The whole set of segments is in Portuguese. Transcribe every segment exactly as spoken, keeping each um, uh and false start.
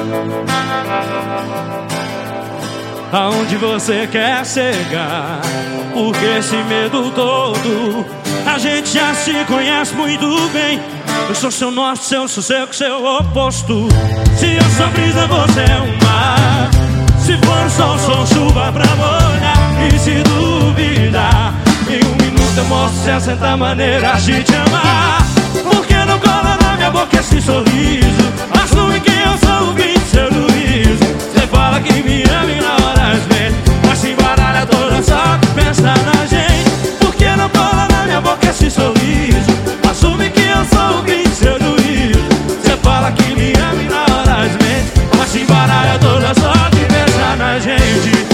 Aonde você quer chegar? Porque esse medo todo? A gente já se conhece muito bem. Eu sou seu norte, seu sossego, seu oposto. Se eu sou brisa, você é um mar. Se for o sol, sou chuva pra molhar. E se duvidar, em um minuto eu mostro sessenta maneiras de te amar. Por que não cola na minha boca esse sorriso? Assume que eu sou o bicho, seu juízo. Você fala que me ama e na hora vezes, mas se embaralha toda só que pensa na gente. Por que não cola na minha boca esse sorriso? Assume que eu sou o bicho, seu juízo. Você fala que me ama e na hora vezes, mas se embaralha toda só que pensa na gente.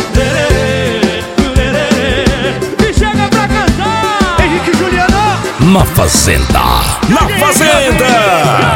E chega pra cantar Henrique e Juliano na Fazenda, na Fazenda.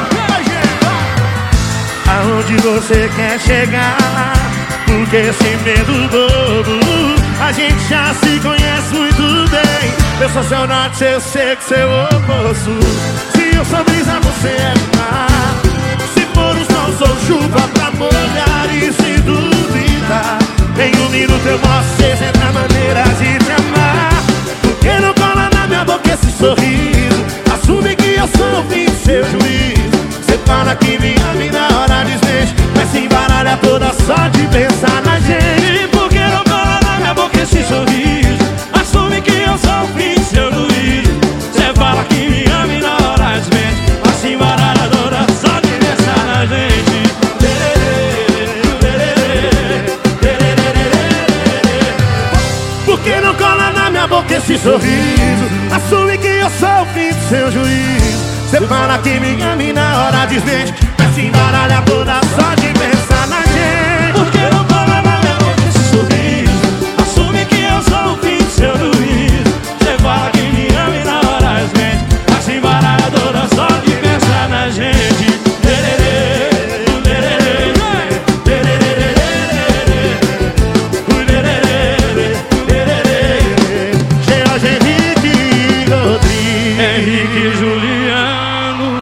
Aonde você quer chegar? Porque esse medo bobo, a gente já se conhece muito bem. Eu sou seu norte, eu sei que seu oposto. Se eu sou brisa, você é mar. Se for o sol, sou chuva pra molhar. E se duvidar, em um minuto eu mostro sessenta maneiras de te amar. Por que não cola na minha boca esse sorriso? Assume que eu sou o fim do seu juízo. Você fala que me ama e na hora desmente, mas se embaralha toda só de pensar na gente. Por que não cola na minha boca esse sorriso? Assume que eu sou o fim do seu juízo. Você fala que me ama e na hora desmente, mas se embaralha toda só de pensar na gente. Por que não cola na minha boca esse sorriso? Assume que eu sou o fim do seu juízo. Você fala que me ama e na hora desmente, mas se embaralha toda